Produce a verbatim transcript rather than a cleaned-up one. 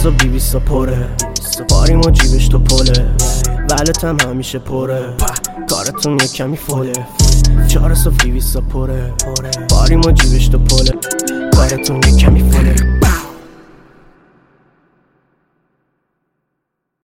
صبح دیویستا پره، باریم و جیبش تو پله، ولتم همیشه پره، کارتون یک کمی فوله. چهار صبح دیویستا پره، باریم و جیبش تو پله، کارتون یک کمی فوله.